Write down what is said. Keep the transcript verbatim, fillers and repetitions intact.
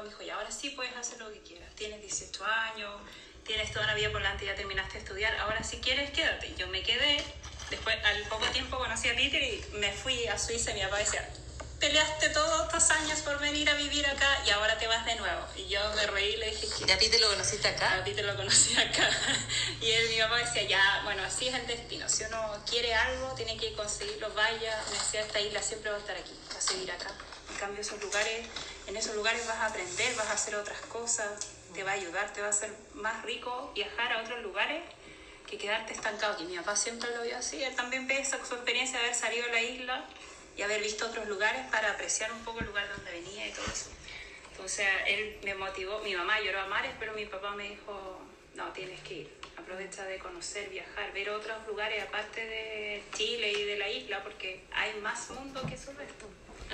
papá me dijo, ya, ahora sí puedes hacer lo que quieras. Tienes dieciocho años, tienes toda una vida por delante, ya terminaste de estudiar, ahora si quieres, quédate. Yo me quedé, después al poco tiempo conocí a Peter y me fui a Suiza y mi papá decía, peleaste todos estos años por venir a vivir acá y ahora te vas de nuevo. Y yo me reí y le dije, ¿Y a Peter lo conociste acá? A Peter lo conocí acá. Y él, mi papá decía, ya, bueno, así es el destino. Si uno quiere algo, tiene que conseguirlo, vaya. Me decía, esta isla siempre va a estar aquí, va a seguir acá. En cambio, esos lugares, en esos lugares vas a aprender, vas a hacer otras cosas, te va a ayudar, te va a hacer más rico viajar a otros lugares que quedarte estancado. Y mi papá siempre lo vio así. Él también ve esa, su experiencia de haber salido de la isla y haber visto otros lugares para apreciar un poco el lugar donde venía y todo eso. Entonces él me motivó, mi mamá lloró a mares, pero mi papá me dijo, no, tienes que ir, aprovecha de conocer, viajar, ver otros lugares aparte de Chile y de la isla, porque hay más mundo que solo esto.